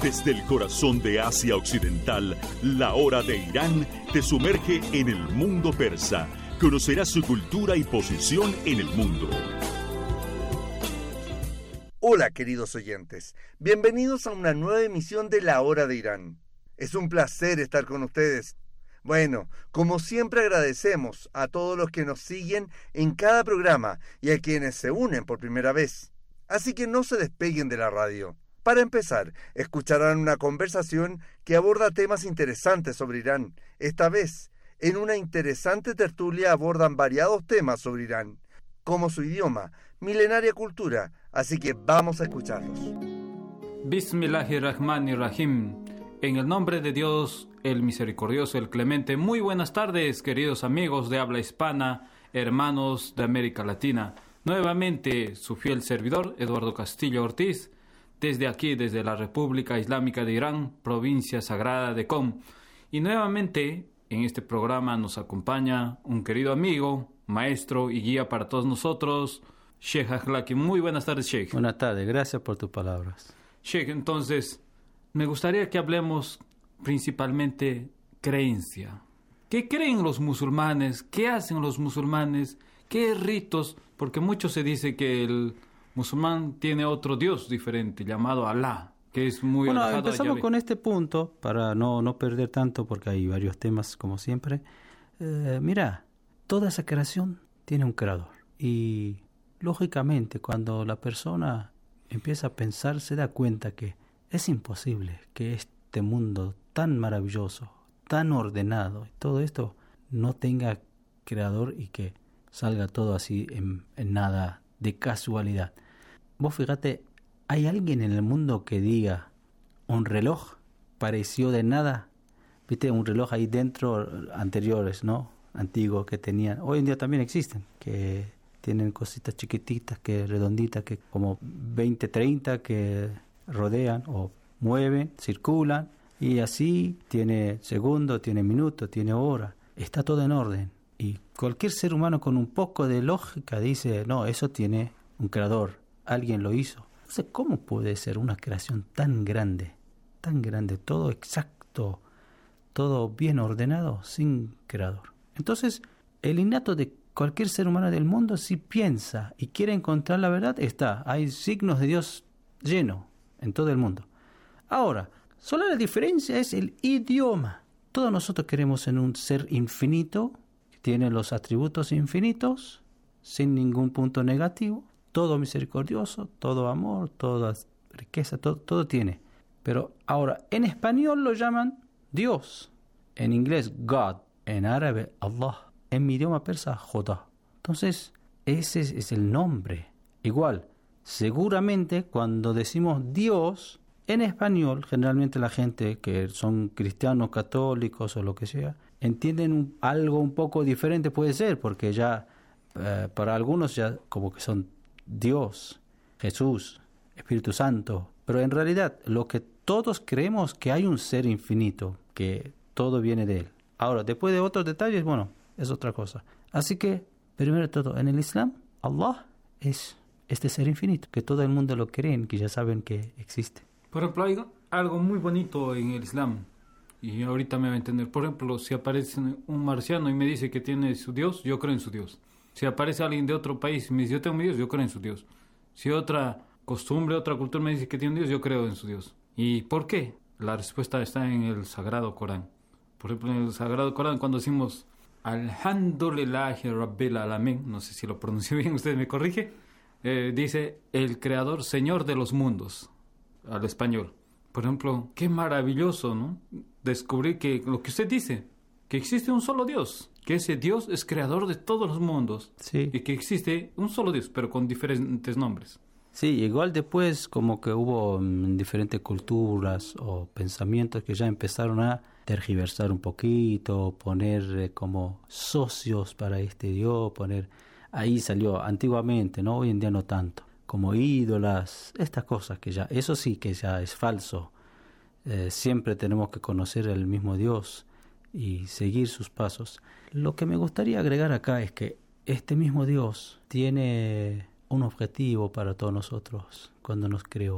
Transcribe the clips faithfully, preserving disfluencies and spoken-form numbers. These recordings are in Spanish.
Desde el corazón de Asia Occidental, la hora de Irán te sumerge en el mundo persa. Conocerás su cultura y posición en el mundo. Hola queridos oyentes, bienvenidos a una nueva emisión de La Hora de Irán. Es un placer estar con ustedes. Bueno, como siempre agradecemos a todos los que nos siguen en cada programa y a quienes se unen por primera vez. Así que no se despeguen de la radio. Para empezar, escucharán una conversación que aborda temas interesantes sobre Irán. Esta vez, en una interesante tertulia abordan variados temas sobre Irán, como su idioma, milenaria cultura, así que vamos a escucharlos. Bismillahirrahmanirrahim. En el nombre de Dios, el misericordioso, el clemente. Muy buenas tardes, queridos amigos de habla hispana, hermanos de América Latina. Nuevamente, su fiel servidor, Eduardo Castillo Ortiz, desde aquí, desde la República Islámica de Irán, provincia sagrada de Qom. Y nuevamente, en este programa nos acompaña un querido amigo, maestro y guía para todos nosotros, Sheikh Akhlaqi. Muy buenas tardes, Sheikh. Buenas tardes, gracias por tus palabras. Sheikh, entonces, me gustaría que hablemos principalmente creencia. ¿Qué creen los musulmanes? ¿Qué hacen los musulmanes? ¿Qué ritos? Porque mucho se dice que el musulmán tiene otro Dios diferente, llamado Alá, que es muy bueno, alejado empezamos a con este punto, para no, no perder tanto, porque hay varios temas, como siempre. Eh, mira, toda esa creación tiene un creador. Y, lógicamente, cuando la persona empieza a pensar, se da cuenta que es imposible que este mundo tan maravilloso, tan ordenado, todo esto no tenga creador y que salga todo así en, en nada de casualidad. Vos fíjate, ¿hay alguien en el mundo que diga un reloj pareció de nada? Viste, un reloj ahí dentro, anteriores, ¿no? Antiguos que tenían. Hoy en día también existen, que tienen cositas chiquititas, que redonditas, que como veinte, treinta, que rodean o mueven, circulan, y así tiene segundo, tiene minuto, tiene hora. Está todo en orden. Y cualquier ser humano con un poco de lógica dice, no, eso tiene un creador, alguien lo hizo. No sé cómo puede ser una creación tan grande, tan grande, todo exacto, todo bien ordenado, sin creador. Entonces, el innato de cualquier ser humano del mundo, si piensa y quiere encontrar la verdad, está. Hay signos de Dios lleno en todo el mundo. Ahora, solo la diferencia es el idioma. Todos nosotros queremos en un ser infinito, que tiene los atributos infinitos, sin ningún punto negativo, todo misericordioso, todo amor, toda riqueza, todo, todo tiene. Pero ahora, en español lo llaman Dios, en inglés God, en árabe Allah, en mi idioma persa Jodá. Entonces, ese es el nombre. Igual, seguramente cuando decimos Dios, en español, generalmente la gente que son cristianos, católicos o lo que sea, entienden un, algo un poco diferente, puede ser, porque ya eh, para algunos ya como que son Dios, Jesús, Espíritu Santo, pero en realidad lo que todos creemos que hay un ser infinito, que todo viene de él. Ahora, después de otros detalles, bueno, es otra cosa. Así que, primero de todo, en el Islam, Allah es este ser infinito, que todo el mundo lo creen, que ya saben que existe. Por ejemplo, hay algo muy bonito en el Islam, y ahorita me va a entender. Por ejemplo, si aparece un marciano y me dice que tiene su Dios, yo creo en su Dios. Si aparece alguien de otro país y me dice, yo tengo mi Dios, yo creo en su Dios. Si otra costumbre, otra cultura me dice que tiene un Dios, yo creo en su Dios. ¿Y por qué? La respuesta está en el Sagrado Corán. Por ejemplo, en el Sagrado Corán, cuando decimos Alhamdulillahi Rabbil Alamin, no sé si lo pronuncio bien, usted me corrige, eh, dice el Creador, Señor de los mundos, al español. Por ejemplo, qué maravilloso, ¿no? Descubrir que lo que usted dice, que existe un solo Dios, que ese Dios es creador de todos los mundos, sí, y que existe un solo Dios, pero con diferentes nombres. Sí, igual después como que hubo um, diferentes culturas o pensamientos que ya empezaron a tergiversar un poquito, poner eh, como socios para este Dios, poner, ahí salió antiguamente, ¿no? Hoy en día no tanto, como ídolas, estas cosas que ya, eso sí que ya es falso. Eh, siempre tenemos que conocer al mismo Dios y seguir sus pasos. Lo que me gustaría agregar acá es que este mismo Dios tiene un objetivo para todos nosotros cuando nos creó,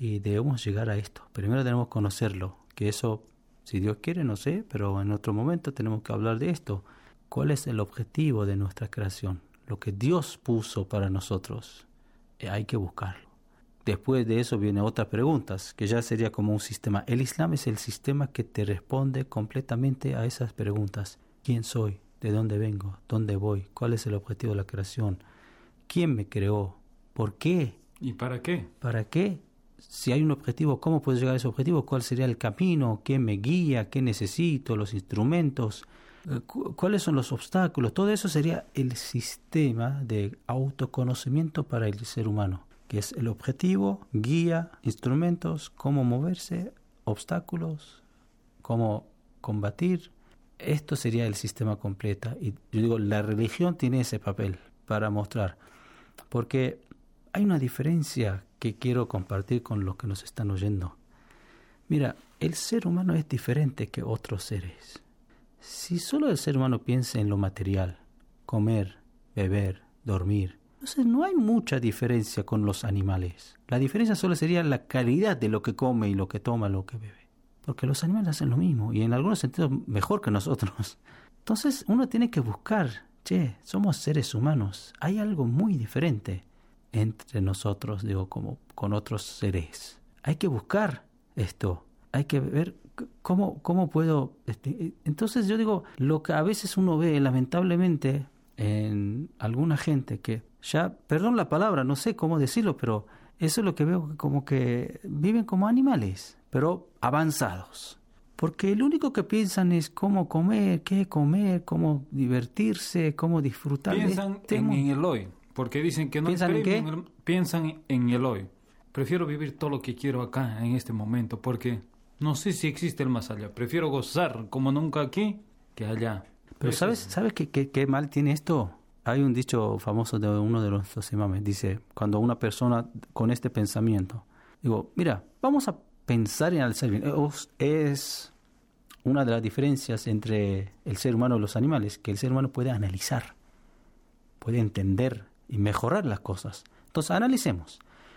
y debemos llegar a esto. Primero tenemos que conocerlo, que eso, si Dios quiere, no sé, pero en otro momento tenemos que hablar de esto. ¿Cuál es el objetivo de nuestra creación? Lo que Dios puso para nosotros, eh, hay que buscarlo. Después de eso vienen otras preguntas, que ya sería como un sistema. El Islam es el sistema que te responde completamente a esas preguntas. ¿Quién soy? ¿De dónde vengo? ¿Dónde voy? ¿Cuál es el objetivo de la creación? ¿Quién me creó? ¿Por qué? ¿Y para qué? ¿Para qué? Si hay un objetivo, ¿cómo puedo llegar a ese objetivo? ¿Cuál sería el camino? ¿Quién me guía? ¿Qué necesito? ¿Los instrumentos? ¿Cuáles son los obstáculos? Todo eso sería el sistema de autoconocimiento para el ser humano, que es el objetivo, guía, instrumentos, cómo moverse, obstáculos, cómo combatir. Esto sería el sistema completo. Y yo digo, la religión tiene ese papel para mostrar. Porque hay una diferencia que quiero compartir con los que nos están oyendo. Mira, el ser humano es diferente que otros seres. Si solo el ser humano piensa en lo material, comer, beber, dormir, entonces no hay mucha diferencia con los animales. La diferencia solo sería la calidad de lo que come y lo que toma, lo que bebe. Porque los animales hacen lo mismo y en algunos sentidos mejor que nosotros. Entonces uno tiene que buscar, che, somos seres humanos, hay algo muy diferente entre nosotros, digo, como con otros seres. Hay que buscar esto, hay que ver cómo, cómo puedo... Este, entonces yo digo, lo que a veces uno ve lamentablemente en alguna gente que ya, perdón la palabra, no sé cómo decirlo, pero eso es lo que veo, como que viven como animales, pero avanzados. Porque lo único que piensan es cómo comer, qué comer, cómo divertirse, cómo disfrutar. Piensan de este en, mundo. en el hoy, porque dicen que no hay ¿Piensan en premio qué? el- piensan en el hoy. Prefiero vivir todo lo que quiero acá, en este momento, porque no sé si existe el más allá. Prefiero gozar como nunca aquí que allá. Pero Eso ¿sabes, es- ¿sabes qué, qué, qué mal tiene esto? Hay un dicho famoso de uno de los imames. Dice, cuando una persona con este pensamiento, digo, mira, vamos a pensar en el ser bien. Es- Es una de las diferencias entre el ser humano y los animales, que el ser humano puede analizar, puede entender y mejorar las cosas. Entonces, analicemos.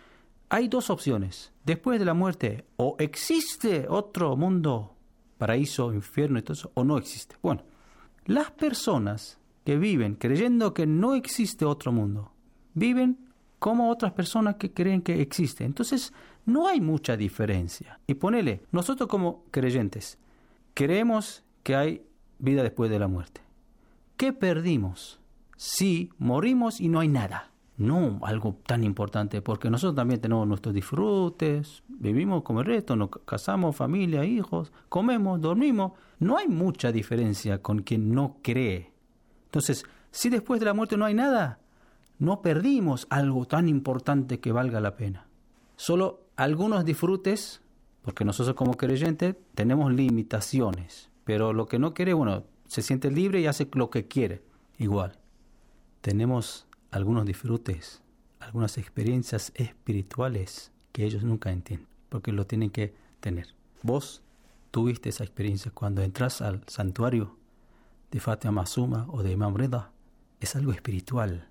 Hay dos opciones. Después de la muerte, o existe otro mundo, paraíso, infierno y todo eso, o no existe. Bueno, las personas que viven creyendo que no existe otro mundo, viven como otras personas que creen que existe. Entonces, no hay mucha diferencia. Y ponele, nosotros como creyentes, creemos que hay vida después de la muerte. ¿Qué perdimos si morimos y no hay nada? No algo tan importante, porque nosotros también tenemos nuestros disfrutes, vivimos como el resto, nos casamos, familia, hijos, comemos, dormimos. No hay mucha diferencia con quien no cree. Entonces, si después de la muerte no hay nada, no perdimos algo tan importante que valga la pena. Solo algunos disfrutes, porque nosotros como creyentes tenemos limitaciones, pero lo que no quiere, bueno, se siente libre y hace lo que quiere. Igual, tenemos algunos disfrutes, algunas experiencias espirituales que ellos nunca entienden, porque lo tienen que tener. Vos tuviste esa experiencia cuando entras al santuario de Fatima Masuma o de Imam Rida, es algo espiritual.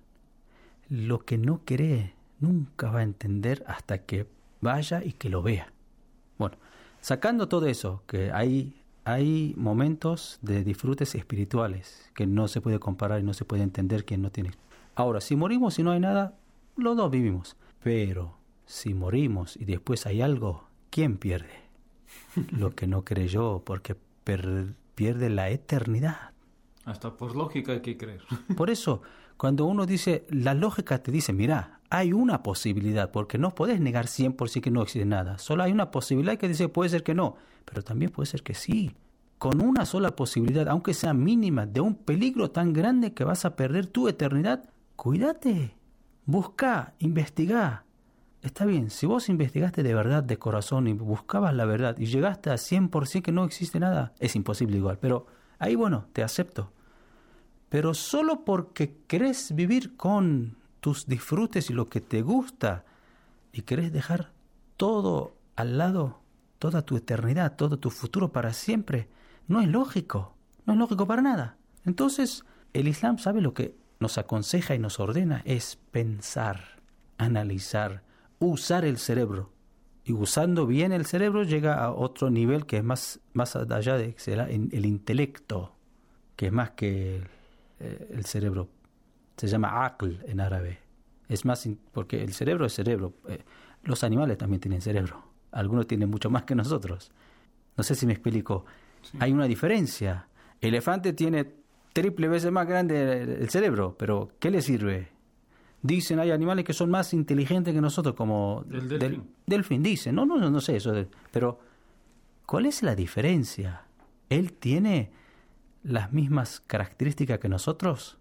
Lo que no cree nunca va a entender hasta que vaya y que lo vea. Bueno, sacando todo eso, que hay, hay momentos de disfrutes espirituales que no se puede comparar y no se puede entender quien no tiene. Ahora, si morimos y no hay nada, los dos vivimos. Pero si morimos y después hay algo, ¿quién pierde? Lo que no creyó, porque per- pierde la eternidad. Hasta por lógica hay que creer. Por eso, cuando uno dice, la lógica te dice, mira, hay una posibilidad, porque no podés negar cien por ciento que no existe nada. Solo hay una posibilidad que dice, puede ser que no, pero también puede ser que sí. Con una sola posibilidad, aunque sea mínima, de un peligro tan grande que vas a perder tu eternidad, cuídate, busca, investigá. Está bien, si vos investigaste de verdad, de corazón, y buscabas la verdad, y llegaste a cien por ciento que no existe nada, es imposible igual, pero ahí bueno, te acepto. Pero solo porque querés vivir con tus disfrutes y lo que te gusta, y querés dejar todo al lado, toda tu eternidad, todo tu futuro para siempre, no es lógico, no es lógico para nada. Entonces, el Islam sabe lo que nos aconseja y nos ordena, es pensar, analizar, usar el cerebro. y usando bien el cerebro llega a otro nivel que es más, más allá de será el intelecto, que es más que eh, el cerebro. Se llama aql en árabe. Es más, porque el cerebro es cerebro. Eh, los animales también tienen cerebro. Algunos tienen mucho más que nosotros. No sé si me explico. Sí. Hay una diferencia. El elefante tiene triple veces más grande el cerebro, pero ¿qué le sirve? Dicen, hay animales que son más inteligentes que nosotros, como el delfín. Del, delfín, dicen. No, no, no sé eso. De, pero, ¿cuál es la diferencia? ¿Él tiene las mismas características que nosotros?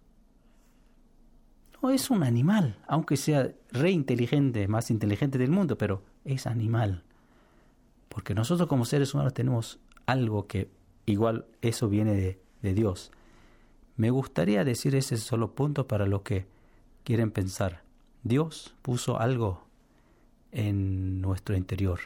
No, es un animal, aunque sea re inteligente, más inteligente del mundo, pero es animal. Porque nosotros como seres humanos tenemos algo que igual eso viene de, de Dios. Me gustaría decir ese solo punto para los que quieren pensar. Dios puso algo en nuestro interior,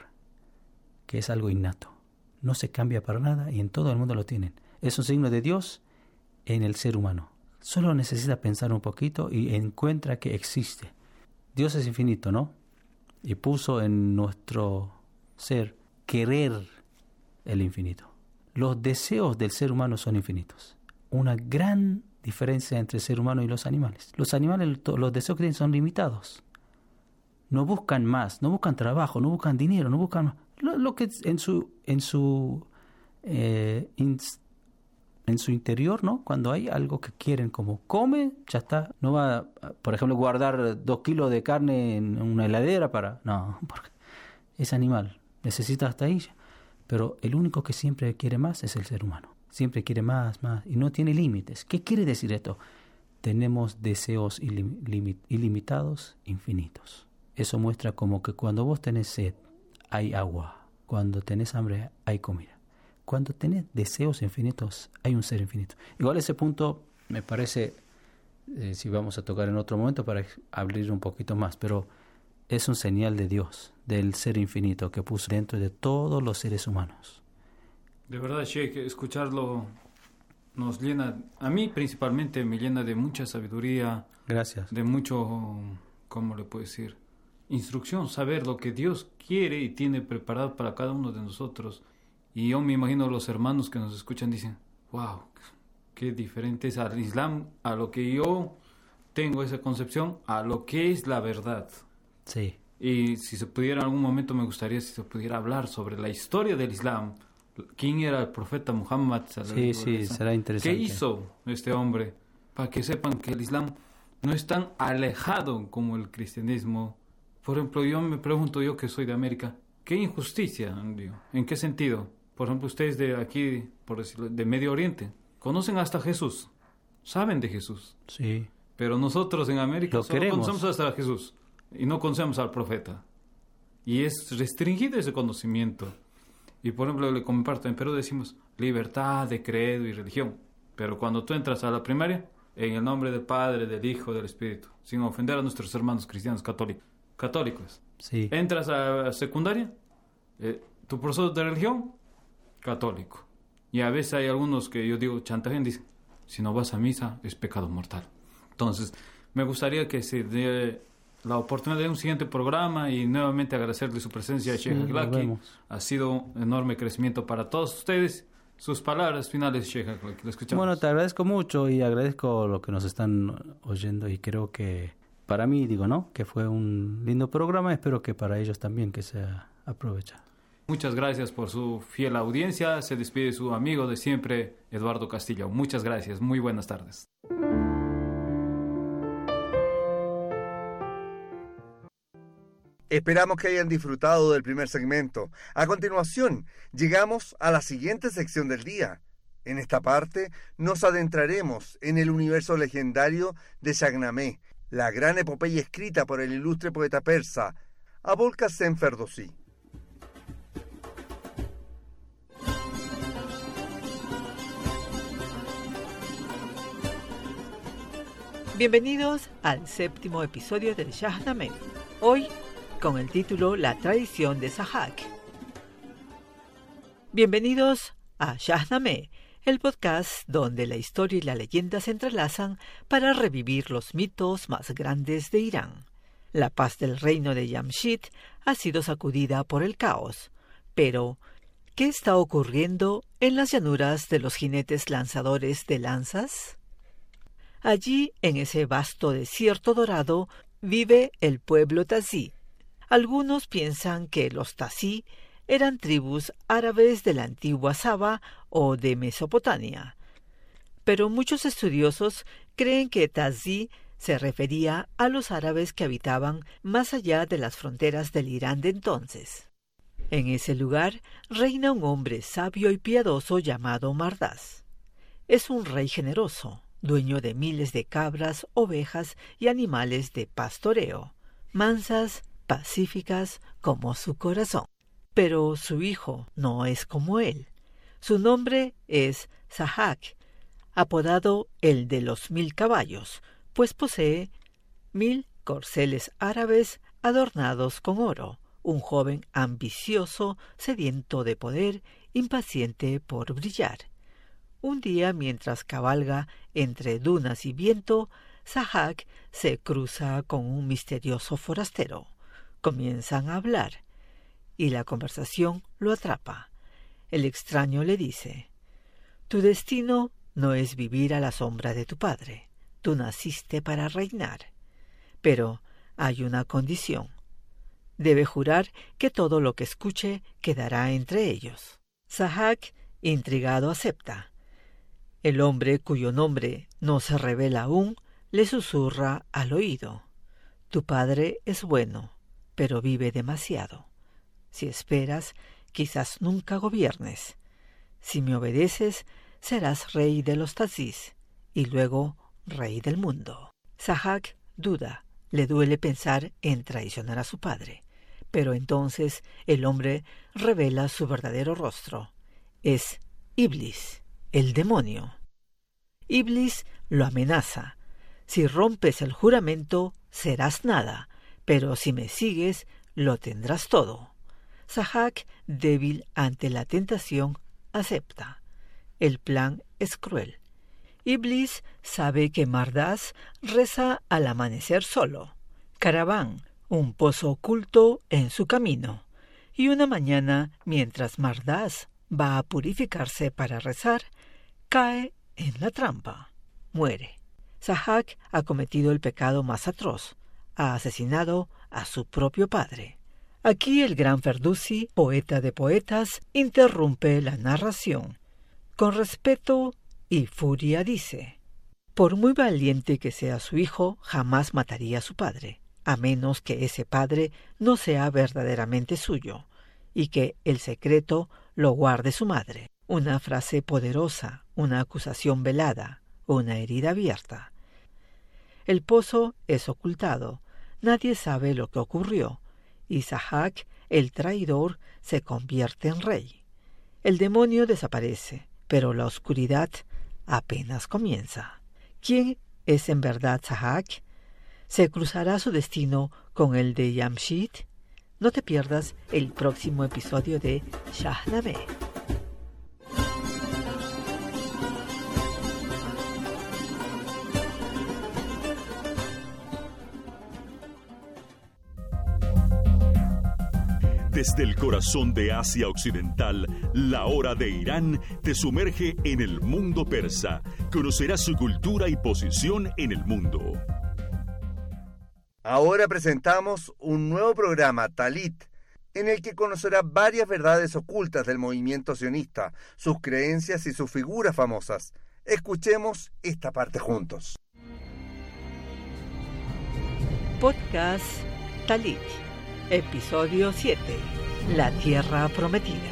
que es algo innato. No se cambia para nada y en todo el mundo lo tienen. Es un signo de Dios en el ser humano. Solo necesita pensar un poquito y encuentra que existe. Dios es infinito, ¿no? Y puso en nuestro ser querer el infinito. Los deseos del ser humano son infinitos. Una gran diferencia entre el ser humano y los animales. Los animales, los deseos que tienen son limitados. No buscan más, no buscan trabajo, no buscan dinero, no buscan lo, lo que en su en su eh, in, en su interior, ¿no? Cuando hay algo que quieren, como come, ya está. No va, por ejemplo, guardar dos kilos de carne en una heladera para, no, porque es animal, necesita hasta ahí. Pero el único que siempre quiere más es el ser humano. Siempre quiere más, más, y no tiene límites. ¿Qué quiere decir esto? Tenemos deseos ilim- limit- ilimitados, infinitos. Eso muestra como que cuando vos tenés sed, hay agua. Cuando tenés hambre, hay comida. Cuando tenés deseos infinitos, hay un ser infinito. Igual ese punto me parece, eh, si vamos a tocar en otro momento para abrir un poquito más, pero es un señal de Dios, del ser infinito que puso dentro de todos los seres humanos. De verdad, Sheikh, escucharlo nos llena, a mí principalmente me llena de mucha sabiduría. Gracias. De mucho, ¿cómo le puedo decir? Instrucción, saber lo que Dios quiere y tiene preparado para cada uno de nosotros. Y yo me imagino los hermanos que nos escuchan dicen, wow, qué diferente es al Islam, a lo que yo tengo esa concepción, a lo que es la verdad. Sí. Y si se pudiera en algún momento me gustaría si se pudiera hablar sobre la historia del Islam. ¿Quién era el profeta Muhammad? Sí, sí, será interesante. ¿Qué hizo este hombre? Para que sepan que el Islam no es tan alejado como el cristianismo. Por ejemplo, yo me pregunto, yo que soy de América, ¿qué injusticia? ¿En qué sentido? Por ejemplo, ustedes de aquí, por decirlo, de Medio Oriente, conocen hasta Jesús, saben de Jesús. Sí. Pero nosotros en América Lo solo queremos. conocemos hasta Jesús y no conocemos al profeta. Y es restringido ese conocimiento. Y por ejemplo, le comparto, en Perú decimos libertad de credo y religión. Pero cuando tú entras a la primaria, en el nombre del Padre, del Hijo, del Espíritu, sin ofender a nuestros hermanos cristianos católicos. católicos. Sí. Entras a secundaria, eh, tu profesor de religión, católico. Y a veces hay algunos que yo digo, chantajean, dicen, si no vas a misa, es pecado mortal. Entonces, me gustaría que se dé la oportunidad de un siguiente programa y nuevamente agradecerle su presencia a Sí, Sheikh Aklaki. Ha sido un enorme crecimiento para todos ustedes. Sus palabras finales, Sheikh Aklaki, lo escuchamos. Bueno, te agradezco mucho y agradezco lo que nos están oyendo y creo que para mí, digo, ¿no? Que fue un lindo programa, espero que para ellos también que se aprovecha. Muchas gracias por su fiel audiencia. Se despide su amigo de siempre, Eduardo Castillo. Muchas gracias, muy buenas tardes. Esperamos que hayan disfrutado del primer segmento. A continuación, llegamos a la siguiente sección del día. En esta parte, nos adentraremos en el universo legendario de Shahnameh, la gran epopeya escrita por el ilustre poeta persa Abul Qasim Ferdowsi. Bienvenidos al séptimo episodio del Shahnameh. Hoy, con el título La tradición de Sahak. Bienvenidos a Shahnameh, el podcast donde la historia y la leyenda se entrelazan para revivir los mitos más grandes de Irán. La paz del reino de Yamshid ha sido sacudida por el caos. Pero, ¿qué está ocurriendo en las llanuras de los jinetes lanzadores de lanzas? Allí, en ese vasto desierto dorado, vive el pueblo Tazí. Algunos piensan que los Tazí eran tribus árabes de la antigua Saba o de Mesopotamia. Pero muchos estudiosos creen que Tazí se refería a los árabes que habitaban más allá de las fronteras del Irán de entonces. En ese lugar reina un hombre sabio y piadoso llamado Mardás. Es un rey generoso, dueño de miles de cabras, ovejas y animales de pastoreo, mansas, pacíficas como su corazón. Pero su hijo no es como él. Su nombre es Sahak, apodado el de los mil caballos, pues posee mil corceles árabes adornados con oro, un joven ambicioso, sediento de poder, impaciente por brillar. Un día, mientras cabalga entre dunas y viento, Sahak se cruza con un misterioso forastero. Comienzan a hablar, y la conversación lo atrapa. El extraño le dice: «Tu destino no es vivir a la sombra de tu padre. Tú naciste para reinar. Pero hay una condición. Debe jurar que todo lo que escuche quedará entre ellos». Sahak, intrigado, acepta. El hombre, cuyo nombre no se revela aún, le susurra al oído: «Tu padre es bueno, pero vive demasiado. Si esperas, quizás nunca gobiernes. Si me obedeces, serás rey de los Tazís y luego rey del mundo». Sahak duda, le duele pensar en traicionar a su padre. Pero entonces el hombre revela su verdadero rostro. Es Iblis, el demonio. Iblis lo amenaza: «Si rompes el juramento, serás nada, pero si me sigues, lo tendrás todo». Sahak, débil ante la tentación, acepta. El plan es cruel. Iblis sabe que Mardás reza al amanecer solo. Caraván, un pozo oculto en su camino. Y una mañana, mientras Mardás va a purificarse para rezar, cae en la trampa. Muere. Sahak ha cometido el pecado más atroz. Ha asesinado a su propio padre. Aquí el gran Ferdowsi, poeta de poetas, interrumpe la narración. Con respeto y furia dice: «Por muy valiente que sea su hijo, jamás mataría a su padre, a menos que ese padre no sea verdaderamente suyo, y que el secreto lo guarde su madre». Una frase poderosa, una acusación velada, una herida abierta. El pozo es ocultado, nadie sabe lo que ocurrió, y Sahak, el traidor, se convierte en rey. El demonio desaparece, pero la oscuridad apenas comienza. ¿Quién es en verdad Sahak? ¿Se cruzará su destino con el de Yamshid? No te pierdas el próximo episodio de Shahnameh. Desde el corazón de Asia Occidental, la hora de Irán te sumerge en el mundo persa. Conocerás su cultura y posición en el mundo. Ahora presentamos un nuevo programa, Talit, en el que conocerá varias verdades ocultas del movimiento sionista, sus creencias y sus figuras famosas. Escuchemos esta parte juntos. Podcast Talit, episodio siete. La Tierra Prometida.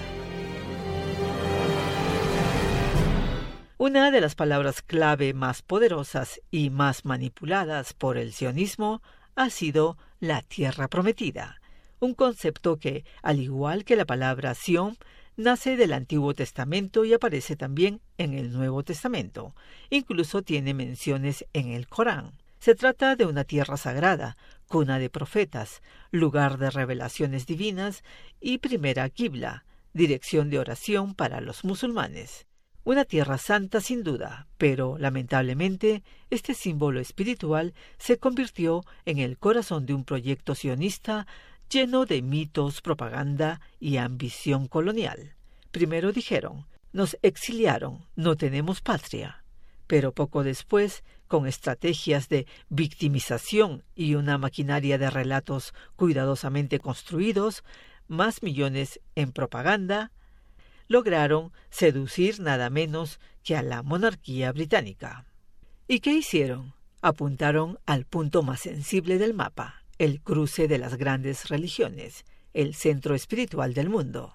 Una de las palabras clave más poderosas y más manipuladas por el sionismo ha sido la Tierra Prometida, un concepto que, al igual que la palabra Sion, nace del Antiguo Testamento y aparece también en el Nuevo Testamento. Incluso tiene menciones en el Corán. Se trata de una tierra sagrada, cuna de profetas, lugar de revelaciones divinas y primera qibla, dirección de oración para los musulmanes. Una tierra santa sin duda, pero lamentablemente este símbolo espiritual se convirtió en el corazón de un proyecto sionista lleno de mitos, propaganda y ambición colonial. Primero dijeron, nos exiliaron, no tenemos patria. Pero poco después, con estrategias de victimización y una maquinaria de relatos cuidadosamente construidos, más millones en propaganda, lograron seducir nada menos que a la monarquía británica. ¿Y qué hicieron? Apuntaron al punto más sensible del mapa, el cruce de las grandes religiones, el centro espiritual del mundo.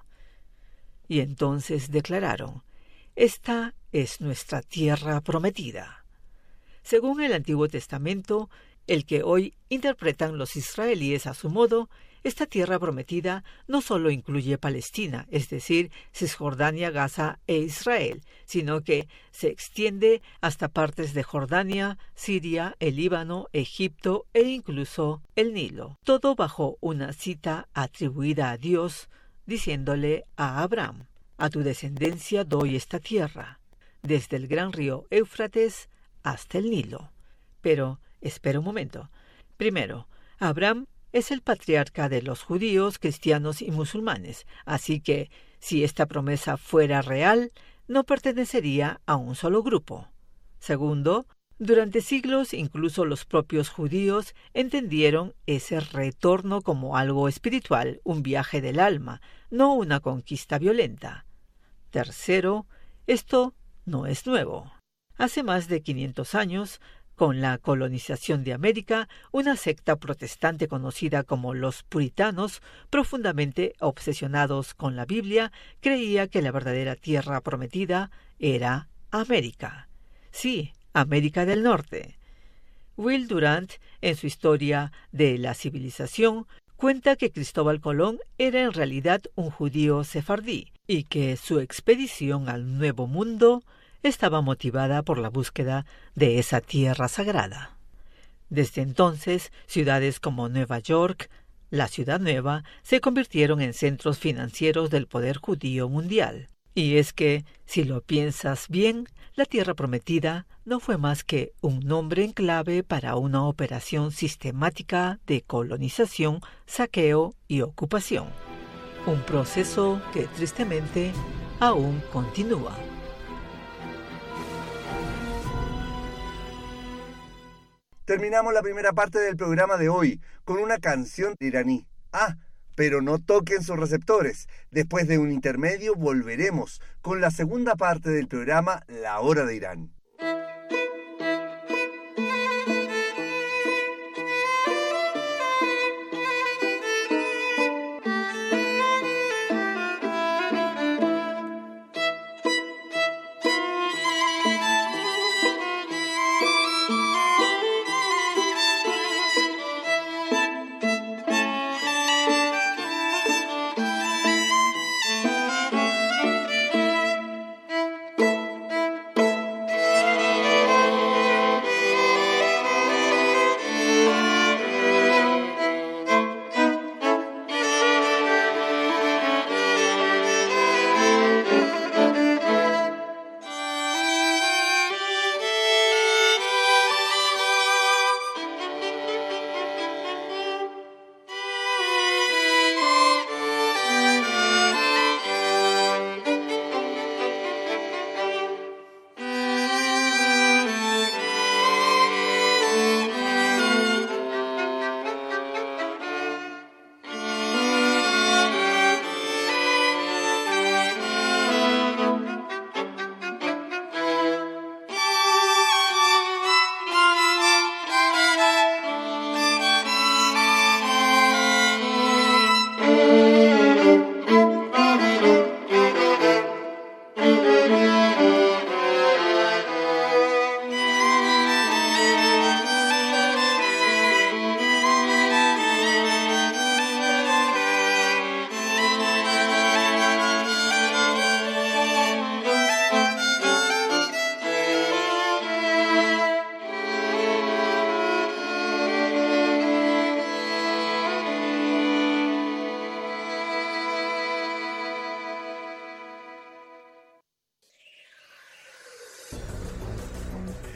Y entonces declararon, esta es nuestra tierra prometida. Según el Antiguo Testamento, el que hoy interpretan los israelíes a su modo, esta tierra prometida no solo incluye Palestina, es decir, Cisjordania, Gaza e Israel, sino que se extiende hasta partes de Jordania, Siria, el Líbano, Egipto e incluso el Nilo. Todo bajo una cita atribuida a Dios, diciéndole a Abraham, a tu descendencia doy esta tierra, desde el gran río Éufrates hasta el Nilo. Pero, espera un momento. Primero, Abraham es el patriarca de los judíos, cristianos y musulmanes, así que, si esta promesa fuera real, no pertenecería a un solo grupo. Segundo, durante siglos incluso los propios judíos entendieron ese retorno como algo espiritual, un viaje del alma, no una conquista violenta. Tercero, esto no es nuevo. Hace más de quinientos años, con la colonización de América, una secta protestante conocida como los puritanos, profundamente obsesionados con la Biblia, creía que la verdadera tierra prometida era América. Sí, América del Norte. Will Durant, en su historia de la civilización, cuenta que Cristóbal Colón era en realidad un judío sefardí y que su expedición al Nuevo Mundo estaba motivada por la búsqueda de esa tierra sagrada. Desde entonces, ciudades como Nueva York, la Ciudad Nueva, se convirtieron en centros financieros del poder judío mundial. Y es que, si lo piensas bien, la Tierra Prometida no fue más que un nombre en clave para una operación sistemática de colonización, saqueo y ocupación. Un proceso que, tristemente, aún continúa. Terminamos la primera parte del programa de hoy con una canción iraní. Ah, pero no toquen sus receptores. Después de un intermedio volveremos con la segunda parte del programa La Hora de Irán.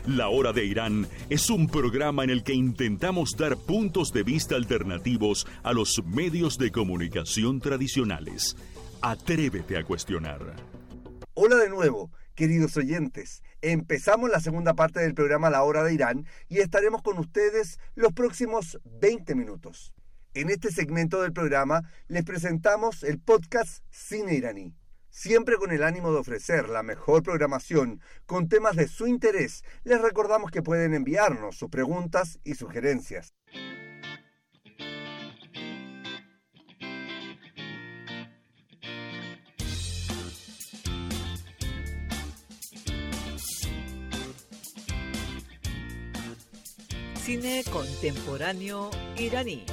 La Hora de Irán es un programa en el que intentamos dar puntos de vista alternativos a los medios de comunicación tradicionales. Atrévete a cuestionar. Hola de nuevo, queridos oyentes. Empezamos la segunda parte del programa La Hora de Irán y estaremos con ustedes los próximos veinte minutos. En este segmento del programa les presentamos el podcast Cine Iraní, siempre con el ánimo de ofrecer la mejor programación con temas de su interés. Les recordamos que pueden enviarnos sus preguntas y sugerencias. Cine contemporáneo iraní.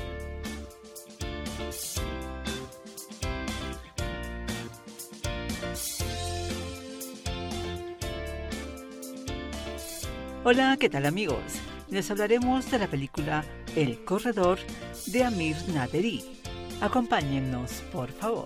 Hola, ¿qué tal amigos? Les hablaremos de la película El Corredor de Amir Naderi. Acompáñennos, por favor.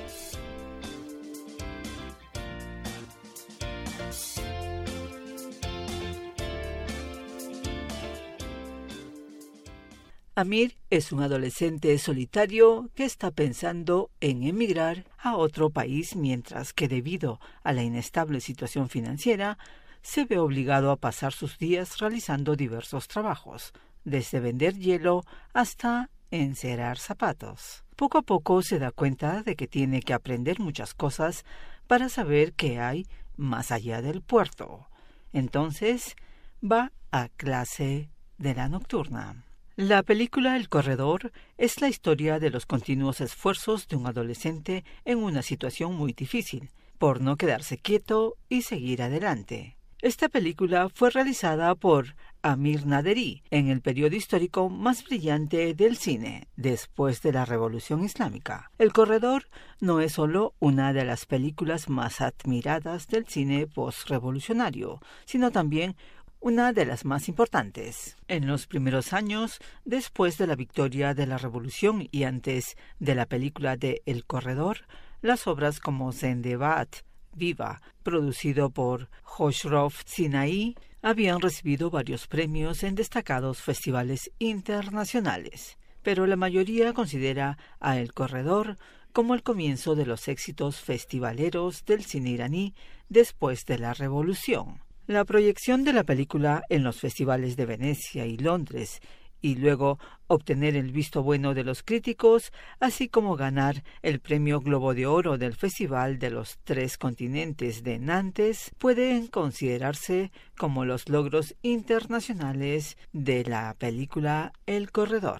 Amir es un adolescente solitario que está pensando en emigrar a otro país, mientras que debido a la inestable situación financiera se ve obligado a pasar sus días realizando diversos trabajos, desde vender hielo hasta encerar zapatos. Poco a poco se da cuenta de que tiene que aprender muchas cosas para saber qué hay más allá del puerto. Entonces va a clase de la nocturna. La película El Corredor es la historia de los continuos esfuerzos de un adolescente en una situación muy difícil, por no quedarse quieto y seguir adelante. Esta película fue realizada por Amir Naderi en el periodo histórico más brillante del cine, después de la Revolución Islámica. El Corredor no es solo una de las películas más admiradas del cine postrevolucionario, sino también una de las más importantes. En los primeros años, después de la victoria de la Revolución y antes de la película de El Corredor, las obras como Zendebat, Viva, producido por Khosrow Sinai, habían recibido varios premios en destacados festivales internacionales, pero la mayoría considera a El Corredor como el comienzo de los éxitos festivaleros del cine iraní después de la Revolución. La proyección de la película en los festivales de Venecia y Londres y luego obtener el visto bueno de los críticos, así como ganar el premio Globo de Oro del Festival de los Tres Continentes de Nantes, pueden considerarse como los logros internacionales de la película El Corredor.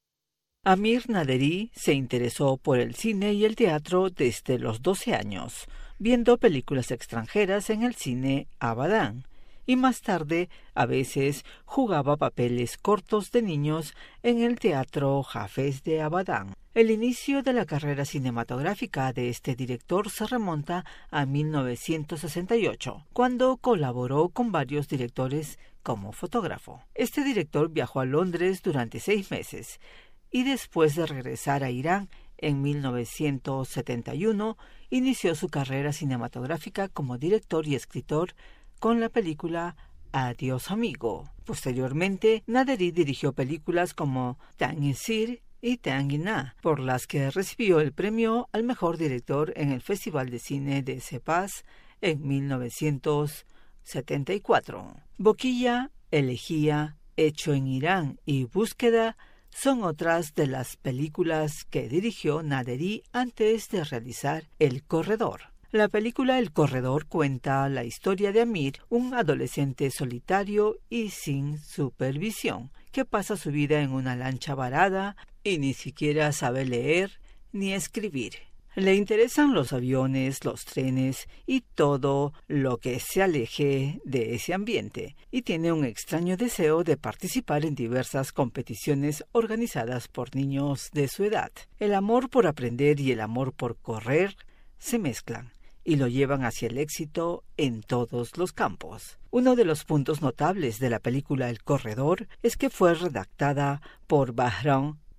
Amir Naderi se interesó por el cine y el teatro desde los doce años, viendo películas extranjeras en el cine Abadan, y más tarde a veces jugaba papeles cortos de niños en el teatro Hafez de Abadan. El inicio de la carrera cinematográfica de este director se remonta a mil novecientos sesenta y ocho, cuando colaboró con varios directores como fotógrafo. Este director viajó a Londres durante seis meses y después de regresar a Irán en mil novecientos setenta y uno, inició su carrera cinematográfica como director y escritor con la película Adiós Amigo. Posteriormente, Naderi dirigió películas como Tang-i-Sir y Tang-i-Na, por las que recibió el premio al mejor director en el Festival de Cine de Sepaz en mil novecientos setenta y cuatro. Boquilla, Elegía, Hecho en Irán y Búsqueda son otras de las películas que dirigió Naderi antes de realizar El Corredor. La película El Corredor cuenta la historia de Amir, un adolescente solitario y sin supervisión, que pasa su vida en una lancha varada y ni siquiera sabe leer ni escribir. Le interesan los aviones, los trenes y todo lo que se aleje de ese ambiente, y tiene un extraño deseo de participar en diversas competiciones organizadas por niños de su edad. El amor por aprender y el amor por correr se mezclan y lo llevan hacia el éxito en todos los campos. Uno de los puntos notables de la película El Corredor es que fue redactada por Bahram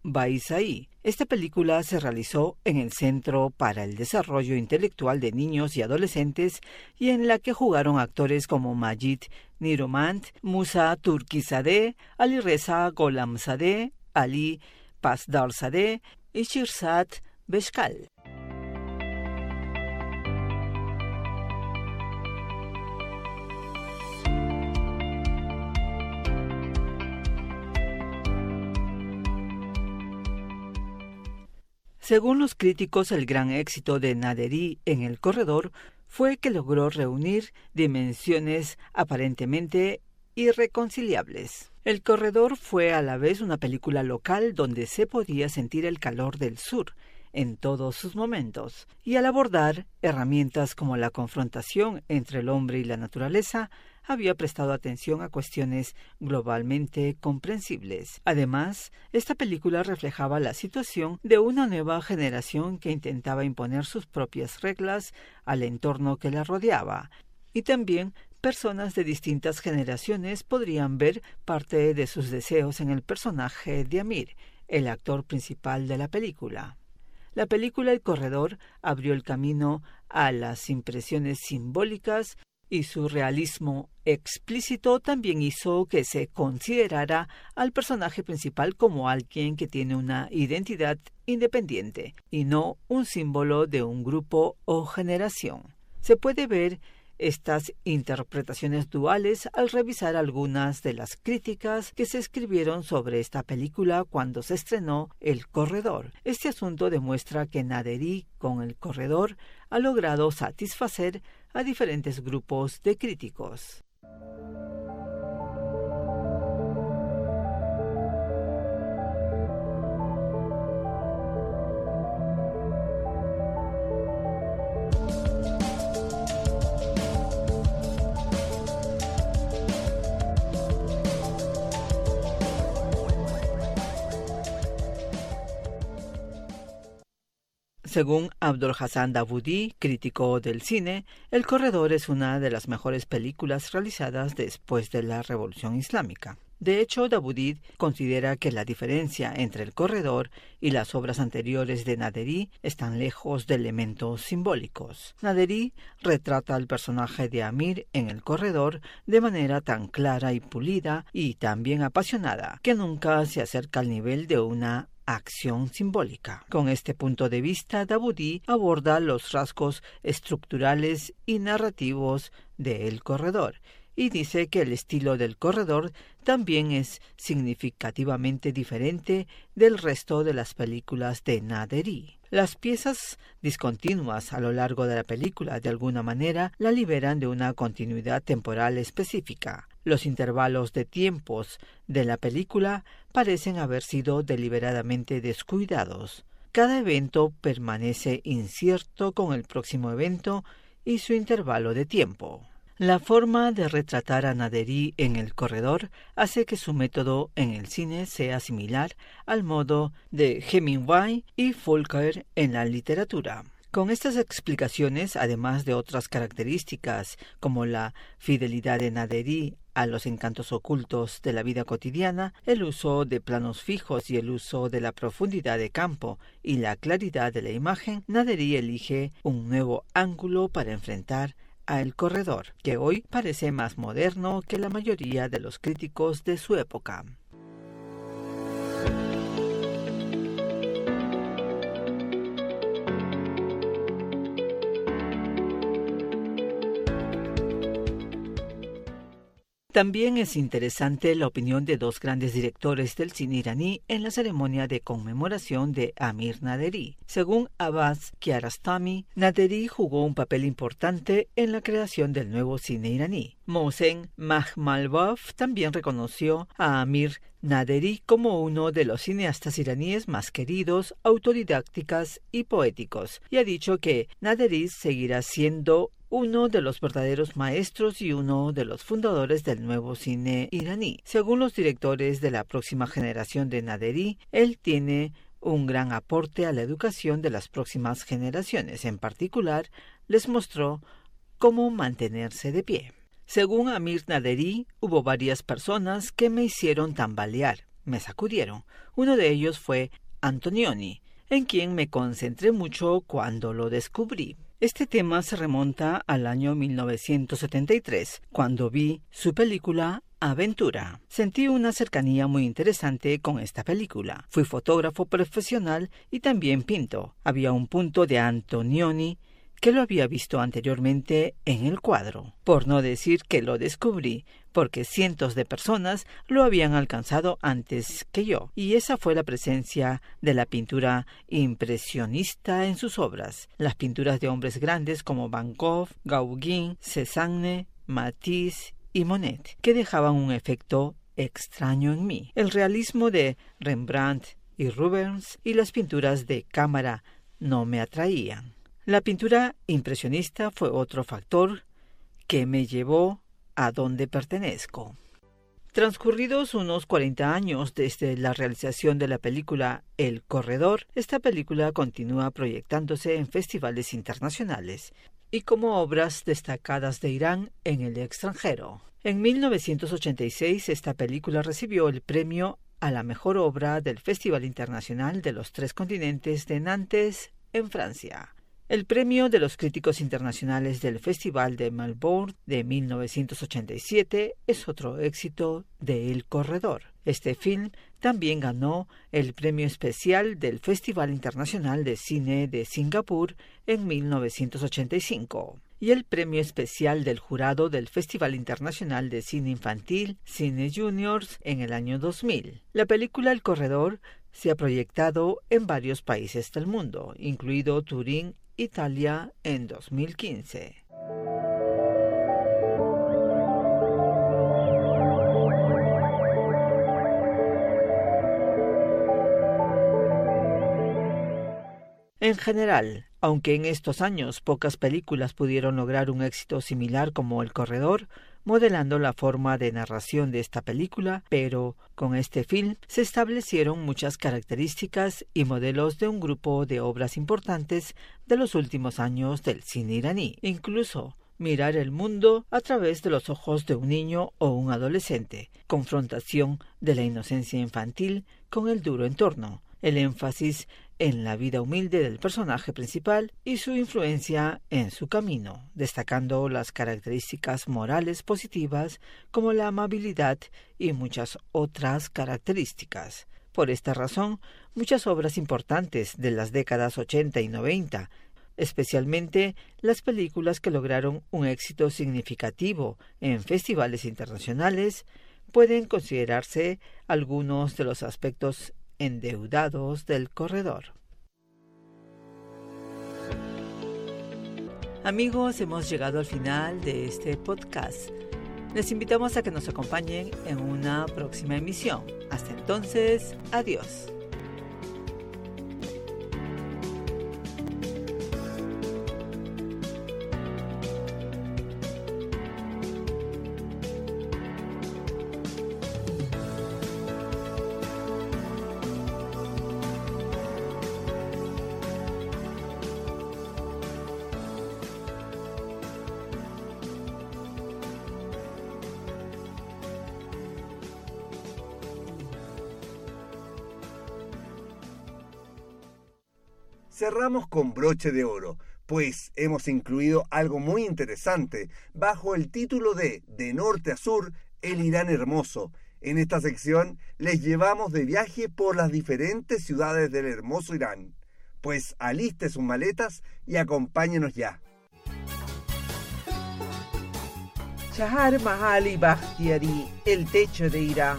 Baisai. Esta película se realizó en el Centro para el Desarrollo Intelectual de Niños y Adolescentes y en la que jugaron actores como Majid Niromand, Musa Turkizadeh, Alireza Gholamzadeh, Ali Pasdarzadeh y Shirzad Beshkal. Según los críticos, el gran éxito de Naderi en El Corredor fue que logró reunir dimensiones aparentemente irreconciliables. El Corredor fue a la vez una película local donde se podía sentir el calor del sur en todos sus momentos, y al abordar herramientas como la confrontación entre el hombre y la naturaleza, había prestado atención a cuestiones globalmente comprensibles. Además, esta película reflejaba la situación de una nueva generación que intentaba imponer sus propias reglas al entorno que la rodeaba, y también personas de distintas generaciones podrían ver parte de sus deseos en el personaje de Amir, el actor principal de la película. La película El Corredor abrió el camino a las impresiones simbólicas y su realismo explícito también hizo que se considerara al personaje principal como alguien que tiene una identidad independiente y no un símbolo de un grupo o generación. Se puede ver estas interpretaciones duales al revisar algunas de las críticas que se escribieron sobre esta película cuando se estrenó El Corredor. Este asunto demuestra que Naderi con El Corredor ha logrado satisfacer a diferentes grupos de críticos. Según Abdul Hassan Dawoodi, crítico del cine, El Corredor es una de las mejores películas realizadas después de la Revolución Islámica. De hecho, Dawoodi considera que la diferencia entre El Corredor y las obras anteriores de Naderi están lejos de elementos simbólicos. Naderi retrata al personaje de Amir en El Corredor de manera tan clara y pulida y tan bien apasionada que nunca se acerca al nivel de una acción simbólica. Con este punto de vista, Dawoodi aborda los rasgos estructurales y narrativos de El Corredor y dice que el estilo del Corredor también es significativamente diferente del resto de las películas de Naderi. Las piezas discontinuas a lo largo de la película de alguna manera la liberan de una continuidad temporal específica. Los intervalos de tiempos de la película parecen haber sido deliberadamente descuidados. Cada evento permanece incierto con el próximo evento y su intervalo de tiempo. La forma de retratar a Naderi en El Corredor hace que su método en el cine sea similar al modo de Hemingway y Faulkner en la literatura. Con estas explicaciones, además de otras características como la fidelidad de Naderi a los encantos ocultos de la vida cotidiana, el uso de planos fijos y el uso de la profundidad de campo y la claridad de la imagen, Naderi elige un nuevo ángulo para enfrentar a El Corredor, que hoy parece más moderno que la mayoría de los críticos de su época. También es interesante la opinión de dos grandes directores del cine iraní en la ceremonia de conmemoración de Amir Naderi. Según Abbas Kiarostami, Naderi jugó un papel importante en la creación del nuevo cine iraní. Mohsen Makhmalbaf también reconoció a Amir Naderi como uno de los cineastas iraníes más queridos, autodidácticas y poéticos, y ha dicho que Naderi seguirá siendo uno de los verdaderos maestros y uno de los fundadores del nuevo cine iraní. Según los directores de la próxima generación de Naderi, él tiene un gran aporte a la educación de las próximas generaciones. En particular, les mostró cómo mantenerse de pie. Según Amir Naderi, hubo varias personas que me hicieron tambalear, me sacudieron. Uno de ellos fue Antonioni, en quien me concentré mucho cuando lo descubrí. Este tema se remonta al año mil novecientos setenta y tres, cuando vi su película Aventura. Sentí una cercanía muy interesante con esta película. Fui fotógrafo profesional y también pinto. Había un punto de Antonioni que lo había visto anteriormente en el cuadro, por no decir que lo descubrí, porque cientos de personas lo habían alcanzado antes que yo, y esa fue la presencia de la pintura impresionista en sus obras, las pinturas de hombres grandes como Van Gogh, Gauguin, Cézanne, Matisse y Monet, que dejaban un efecto extraño en mí. El realismo de Rembrandt y Rubens y las pinturas de cámara no me atraían. La pintura impresionista fue otro factor que me llevó a donde pertenezco. Transcurridos unos cuarenta años desde la realización de la película El Corredor, esta película continúa proyectándose en festivales internacionales y como obras destacadas de Irán en el extranjero. En mil novecientos ochenta y seis, esta película recibió el premio a la mejor obra del Festival Internacional de los Tres Continentes de Nantes, en Francia. El premio de los críticos internacionales del Festival de Melbourne de mil novecientos ochenta y siete es otro éxito de El Corredor. Este film también ganó el premio especial del Festival Internacional de Cine de Singapur en mil novecientos ochenta y cinco y el premio especial del jurado del Festival Internacional de Cine Infantil Cine Juniors en el año dos mil. La película El Corredor se ha proyectado en varios países del mundo, incluido Turín, Italia, en dos mil quince. En general, aunque en estos años pocas películas pudieron lograr un éxito similar como El Corredor, modelando la forma de narración de esta película, pero con este film se establecieron muchas características y modelos de un grupo de obras importantes de los últimos años del cine iraní. Incluso mirar el mundo a través de los ojos de un niño o un adolescente, confrontación de la inocencia infantil con el duro entorno, el énfasis en la vida humilde del personaje principal y su influencia en su camino, destacando las características morales positivas como la amabilidad y muchas otras características. Por esta razón, muchas obras importantes de las décadas ochenta y noventa, especialmente las películas que lograron un éxito significativo en festivales internacionales, pueden considerarse algunos de los aspectos endeudados del Corredor. Amigos, hemos llegado al final de este podcast. Les invitamos a que nos acompañen en una próxima emisión. Hasta entonces, adiós. Cerramos con broche de oro, pues hemos incluido algo muy interesante bajo el título de De Norte a Sur, el Irán hermoso. En esta sección les llevamos de viaje por las diferentes ciudades del hermoso Irán. Pues aliste sus maletas y acompáñenos ya. Chahar Mahal y Bakhtiari, el techo de Irán.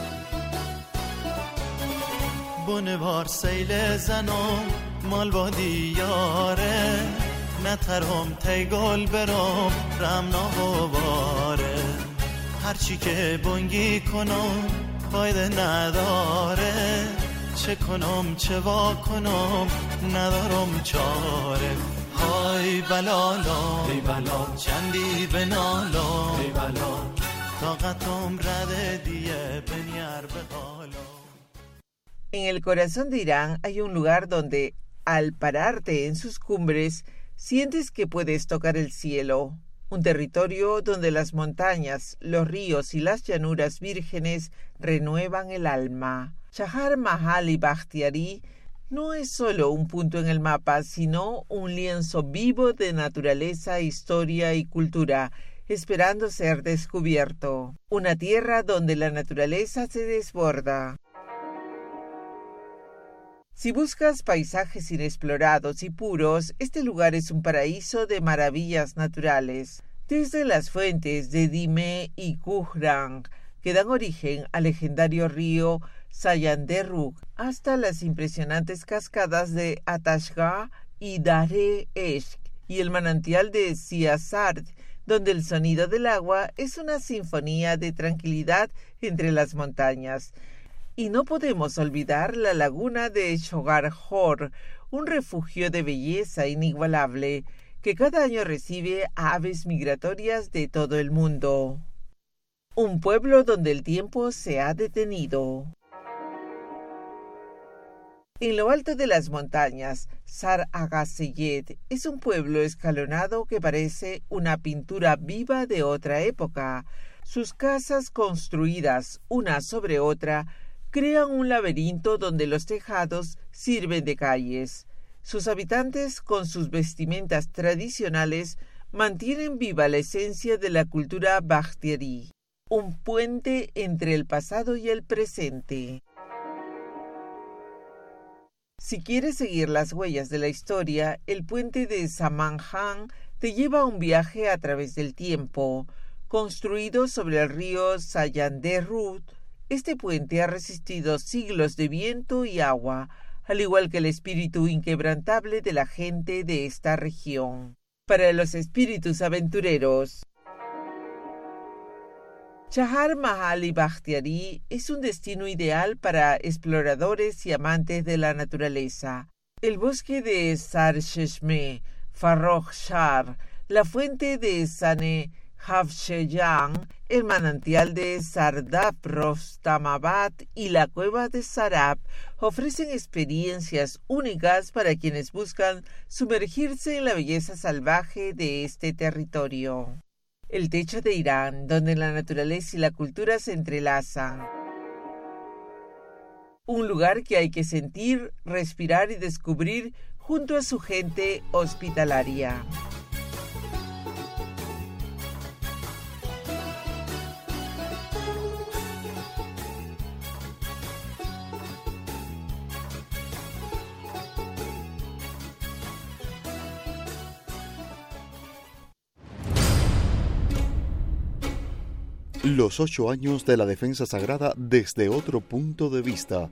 بنوار سیل زنم مال با دیاره نترم تی گل برم رمنا غباره هرچی که بنگی کنم فایده نداره چه کنم چه وا کنم ندارم چاره های بلالا ای بلا چندی بنالا ای بلا طاقتم رده دیه بنیر به حالا. En el corazón de Irán hay un lugar donde, al pararte en sus cumbres, sientes que puedes tocar el cielo. Un territorio donde las montañas, los ríos y las llanuras vírgenes renuevan el alma. Chahar Mahal Bakhtiari no es solo un punto en el mapa, sino un lienzo vivo de naturaleza, historia y cultura, esperando ser descubierto. Una tierra donde la naturaleza se desborda. Si buscas paisajes inexplorados y puros, este lugar es un paraíso de maravillas naturales. Desde las fuentes de Dime y Kuhrang, que dan origen al legendario río Sayanderug, hasta las impresionantes cascadas de Atashga y Dare Eshk, y el manantial de Siasard, donde el sonido del agua es una sinfonía de tranquilidad entre las montañas. Y no podemos olvidar la laguna de Shogarhor, un refugio de belleza inigualable, que cada año recibe a aves migratorias de todo el mundo. Un pueblo donde el tiempo se ha detenido. En lo alto de las montañas, Sar Agaseyed es un pueblo escalonado que parece una pintura viva de otra época. Sus casas construidas una sobre otra crean un laberinto donde los tejados sirven de calles. Sus habitantes, con sus vestimentas tradicionales, mantienen viva la esencia de la cultura Bakhtiari, un puente entre el pasado y el presente. Si quieres seguir las huellas de la historia, el puente de Samanjang te lleva a un viaje a través del tiempo. Construido sobre el río Sayanderud, este puente ha resistido siglos de viento y agua, al igual que el espíritu inquebrantable de la gente de esta región. Para los espíritus aventureros, Chahar Mahal Bakhtiari es un destino ideal para exploradores y amantes de la naturaleza. El bosque de Sarcheshme, Farrokh Shar, la fuente de Sane Havsheyang, el manantial de Sardab Rostamabad y la cueva de Sarab ofrecen experiencias únicas para quienes buscan sumergirse en la belleza salvaje de este territorio. El techo de Irán, donde la naturaleza y la cultura se entrelazan. Un lugar que hay que sentir, respirar y descubrir junto a su gente hospitalaria. Los ocho años de la defensa sagrada desde otro punto de vista.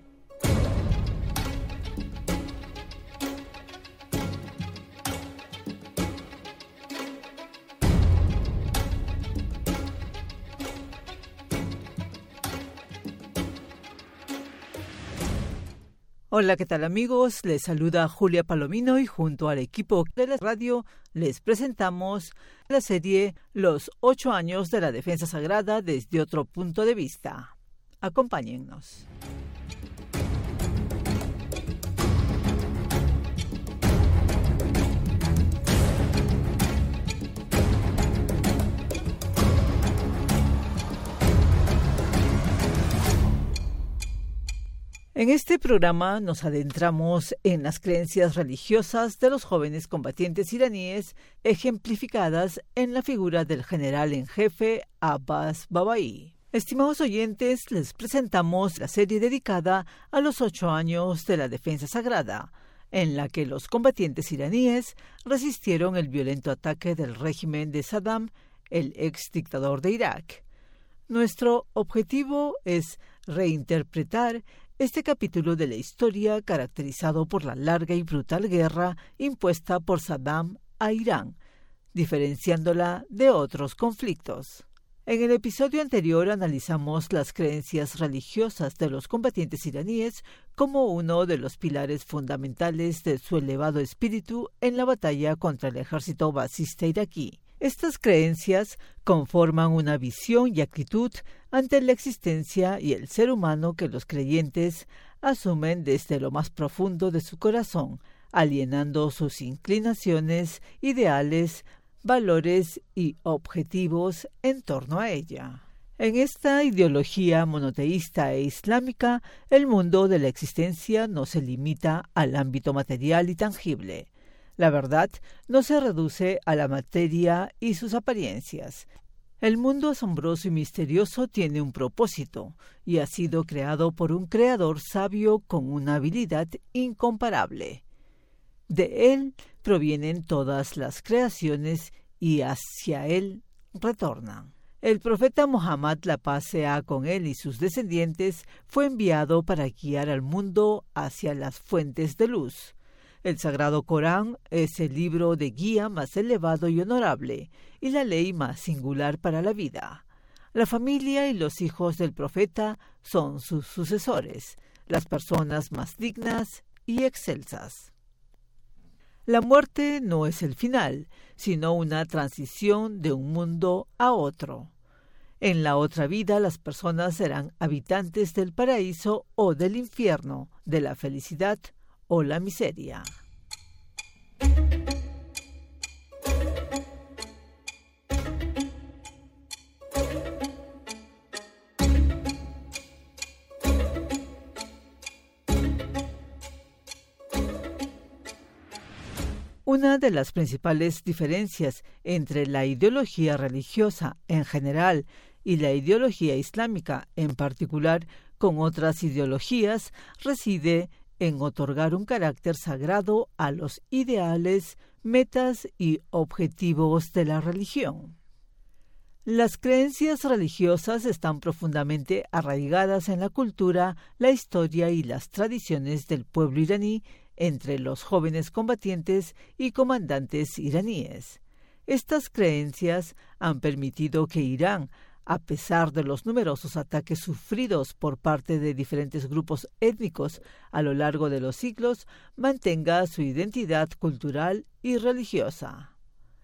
Hola, ¿qué tal amigos? Les saluda Julia Palomino y junto al equipo de la radio les presentamos la serie Los ocho años de la defensa sagrada desde otro punto de vista. Acompáñennos. En este programa nos adentramos en las creencias religiosas de los jóvenes combatientes iraníes, ejemplificadas en la figura del general en jefe Abbas Babai. Estimados oyentes, les presentamos la serie dedicada a los ocho años de la defensa sagrada, en la que los combatientes iraníes resistieron el violento ataque del régimen de Saddam, el ex dictador de Irak. Nuestro objetivo es reinterpretar este capítulo de la historia caracterizado por la larga y brutal guerra impuesta por Saddam a Irán, diferenciándola de otros conflictos. En el episodio anterior analizamos las creencias religiosas de los combatientes iraníes como uno de los pilares fundamentales de su elevado espíritu en la batalla contra el ejército basista iraquí. Estas creencias conforman una visión y actitud ante la existencia y el ser humano que los creyentes asumen desde lo más profundo de su corazón, alienando sus inclinaciones, ideales, valores y objetivos en torno a ella. En esta ideología monoteísta e islámica, el mundo de la existencia no se limita al ámbito material y tangible. La verdad no se reduce a la materia y sus apariencias. El mundo asombroso y misterioso tiene un propósito y ha sido creado por un creador sabio con una habilidad incomparable. De él provienen todas las creaciones y hacia él retornan. El profeta Muhammad, la paz sea con él y sus descendientes, fue enviado para guiar al mundo hacia las fuentes de luz. El Sagrado Corán es el libro de guía más elevado y honorable, y la ley más singular para la vida. La familia y los hijos del profeta son sus sucesores, las personas más dignas y excelsas. La muerte no es el final, sino una transición de un mundo a otro. En la otra vida las personas serán habitantes del paraíso o del infierno, de la felicidad o la miseria. Una de las principales diferencias entre la ideología religiosa en general y la ideología islámica en particular con otras ideologías reside en otorgar un carácter sagrado a los ideales, metas y objetivos de la religión. Las creencias religiosas están profundamente arraigadas en la cultura, la historia y las tradiciones del pueblo iraní entre los jóvenes combatientes y comandantes iraníes. Estas creencias han permitido que Irán, a pesar de los numerosos ataques sufridos por parte de diferentes grupos étnicos a lo largo de los siglos, mantenga su identidad cultural y religiosa.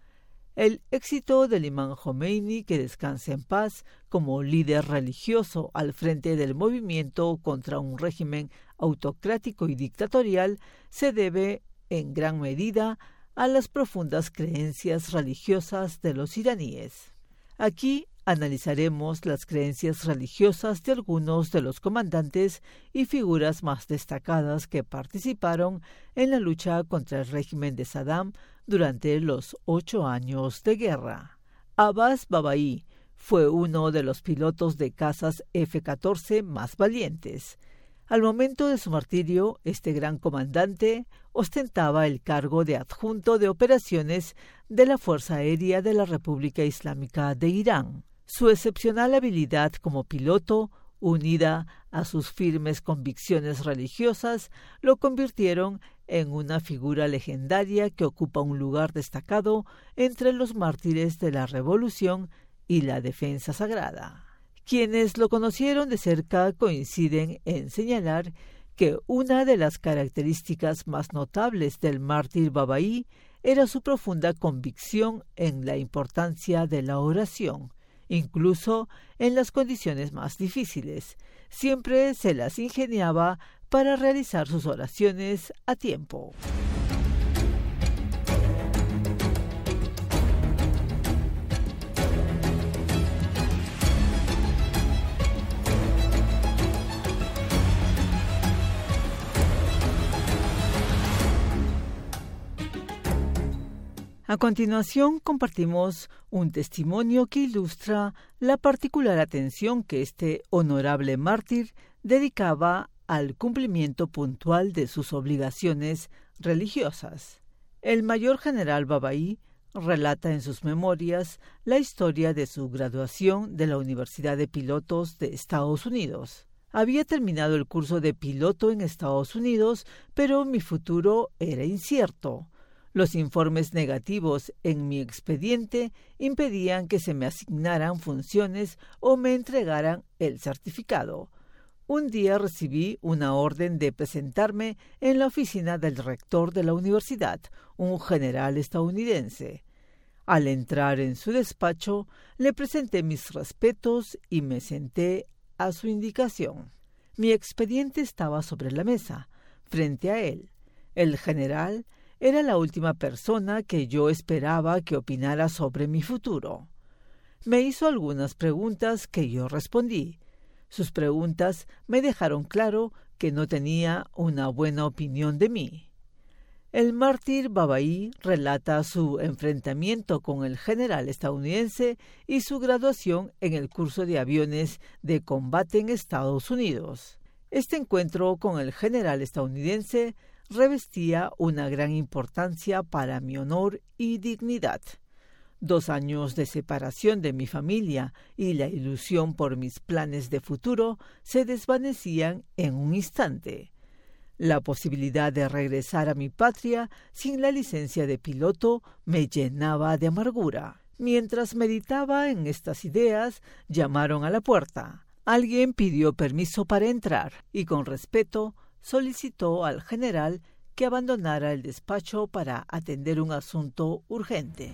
El éxito del imán Jomeini, que descanse en paz, como líder religioso al frente del movimiento contra un régimen autocrático y dictatorial, se debe, en gran medida, a las profundas creencias religiosas de los iraníes. Aquí analizaremos las creencias religiosas de algunos de los comandantes y figuras más destacadas que participaron en la lucha contra el régimen de Saddam durante los ocho años de guerra. Abbas Babai fue uno de los pilotos de cazas F catorce más valientes. Al momento de su martirio, este gran comandante ostentaba el cargo de adjunto de operaciones de la Fuerza Aérea de la República Islámica de Irán. Su excepcional habilidad como piloto, unida a sus firmes convicciones religiosas, lo convirtieron en una figura legendaria que ocupa un lugar destacado entre los mártires de la Revolución y la defensa sagrada. Quienes lo conocieron de cerca coinciden en señalar que una de las características más notables del mártir Babai era su profunda convicción en la importancia de la oración, incluso en las condiciones más difíciles. Siempre se las ingeniaba para realizar sus oraciones a tiempo. A continuación compartimos un testimonio que ilustra la particular atención que este honorable mártir dedicaba al cumplimiento puntual de sus obligaciones religiosas. El mayor general Babai relata en sus memorias la historia de su graduación de la Universidad de Pilotos de Estados Unidos. Había terminado el curso de piloto en Estados Unidos, pero mi futuro era incierto. Los informes negativos en mi expediente impedían que se me asignaran funciones o me entregaran el certificado. Un día recibí una orden de presentarme en la oficina del rector de la universidad, un general estadounidense. Al entrar en su despacho, le presenté mis respetos y me senté a su indicación. Mi expediente estaba sobre la mesa, frente a él. El general era la última persona que yo esperaba que opinara sobre mi futuro. Me hizo algunas preguntas que yo respondí. Sus preguntas me dejaron claro que no tenía una buena opinión de mí. El mártir Babaí relata su enfrentamiento con el general estadounidense y su graduación en el curso de aviones de combate en Estados Unidos. Este encuentro con el general estadounidense revestía una gran importancia para mi honor y dignidad. Dos años de separación de mi familia y la ilusión por mis planes de futuro se desvanecían en un instante. La posibilidad de regresar a mi patria sin la licencia de piloto me llenaba de amargura. Mientras meditaba en estas ideas, llamaron a la puerta. Alguien pidió permiso para entrar y con respeto solicitó al general que abandonara el despacho para atender un asunto urgente.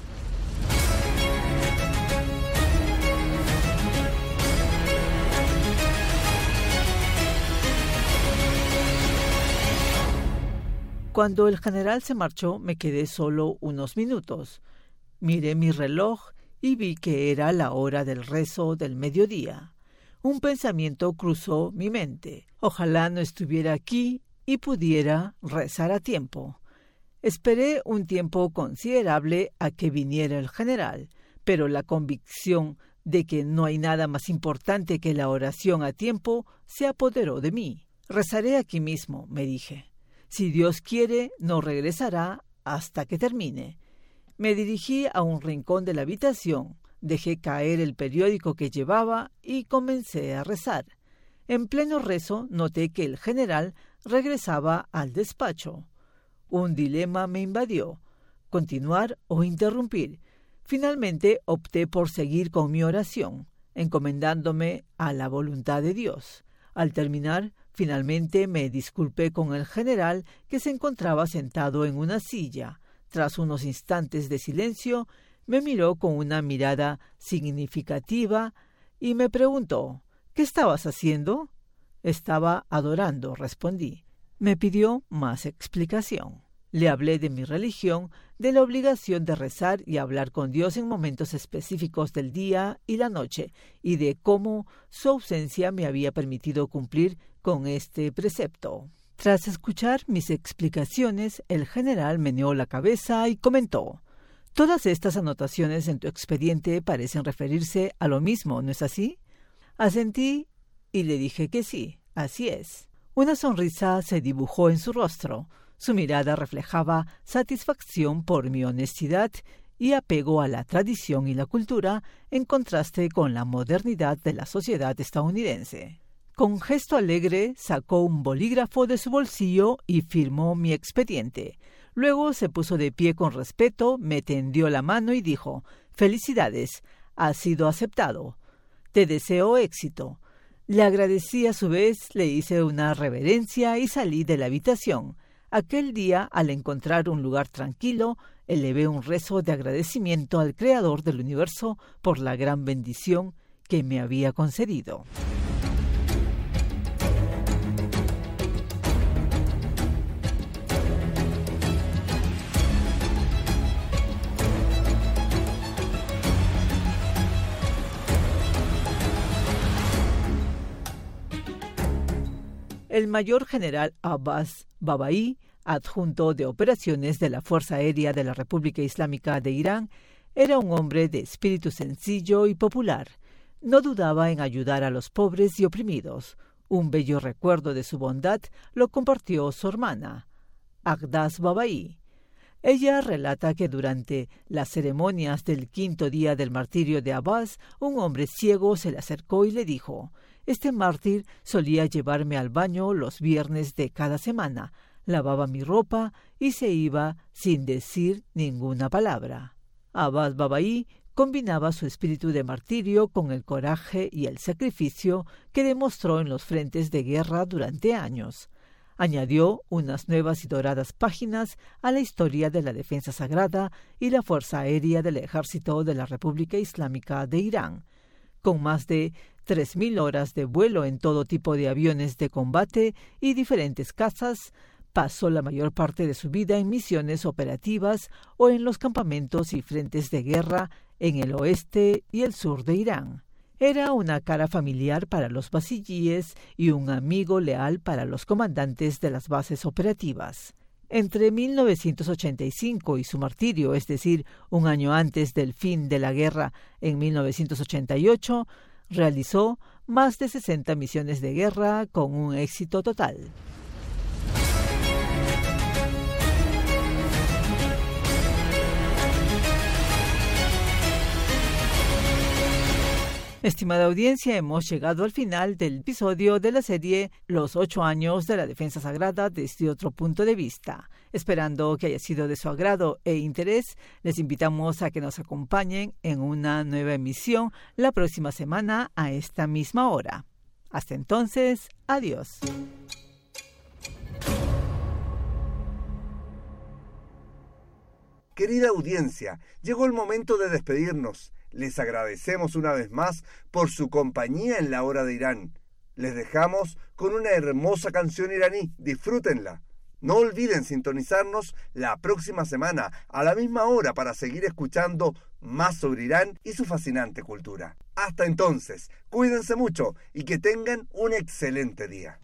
Cuando el general se marchó, me quedé solo unos minutos. Miré mi reloj y vi que era la hora del rezo del mediodía. Un pensamiento cruzó mi mente. Ojalá no estuviera aquí y pudiera rezar a tiempo. Esperé un tiempo considerable a que viniera el general, pero la convicción de que no hay nada más importante que la oración a tiempo se apoderó de mí. Rezaré aquí mismo, me dije. Si Dios quiere, no regresará hasta que termine. Me dirigí a un rincón de la habitación, dejé caer el periódico que llevaba y comencé a rezar. En pleno rezo noté que el general regresaba al despacho. Un dilema me invadió, continuar o interrumpir. Finalmente opté por seguir con mi oración, encomendándome a la voluntad de Dios. Al terminar, finalmente me disculpé con el general, que se encontraba sentado en una silla. Tras unos instantes de silencio, me miró con una mirada significativa y me preguntó, ¿qué estabas haciendo? Estaba adorando, respondí. Me pidió más explicación. Le hablé de mi religión, de la obligación de rezar y hablar con Dios en momentos específicos del día y la noche, y de cómo su ausencia me había permitido cumplir con este precepto. Tras escuchar mis explicaciones, el general meneó la cabeza y comentó: «Todas estas anotaciones en tu expediente parecen referirse a lo mismo, ¿no es así?» Asentí y le dije que sí, así es. Una sonrisa se dibujó en su rostro. Su mirada reflejaba satisfacción por mi honestidad y apego a la tradición y la cultura, en contraste con la modernidad de la sociedad estadounidense. Con gesto alegre sacó un bolígrafo de su bolsillo y firmó mi expediente. Luego se puso de pie con respeto, me tendió la mano y dijo: «Felicidades, has sido aceptado. Te deseo éxito». Le agradecí a su vez, le hice una reverencia y salí de la habitación. Aquel día, al encontrar un lugar tranquilo, elevé un rezo de agradecimiento al Creador del universo por la gran bendición que me había concedido. El mayor general Abbas Babaí, adjunto de operaciones de la Fuerza Aérea de la República Islámica de Irán, era un hombre de espíritu sencillo y popular. No dudaba en ayudar a los pobres y oprimidos. Un bello recuerdo de su bondad lo compartió su hermana, Agdas Babaí. Ella relata que durante las ceremonias del quinto día del martirio de Abbas, un hombre ciego se le acercó y le dijo: «Este mártir solía llevarme al baño los viernes de cada semana, lavaba mi ropa y se iba sin decir ninguna palabra». Abbas Babaí combinaba su espíritu de martirio con el coraje y el sacrificio que demostró en los frentes de guerra durante años. Añadió unas nuevas y doradas páginas a la historia de la defensa sagrada y la Fuerza Aérea del Ejército de la República Islámica de Irán. Con más de tres mil horas de vuelo en todo tipo de aviones de combate y diferentes cazas, pasó la mayor parte de su vida en misiones operativas o en los campamentos y frentes de guerra en el oeste y el sur de Irán. Era una cara familiar para los basillíes y un amigo leal para los comandantes de las bases operativas. Entre mil novecientos ochenta y cinco y su martirio, es decir, un año antes del fin de la guerra en mil novecientos ochenta y ocho, realizó más de sesenta misiones de guerra con un éxito total. Estimada audiencia, hemos llegado al final del episodio de la serie Los ocho años de la defensa sagrada desde otro punto de vista. Esperando que haya sido de su agrado e interés, les invitamos a que nos acompañen en una nueva emisión la próxima semana a esta misma hora. Hasta entonces, adiós. Querida audiencia, llegó el momento de despedirnos. Les agradecemos una vez más por su compañía en la hora de Irán. Les dejamos con una hermosa canción iraní. Disfrútenla. No olviden sintonizarnos la próxima semana a la misma hora para seguir escuchando más sobre Irán y su fascinante cultura. Hasta entonces, cuídense mucho y que tengan un excelente día.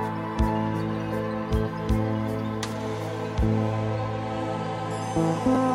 Thank you.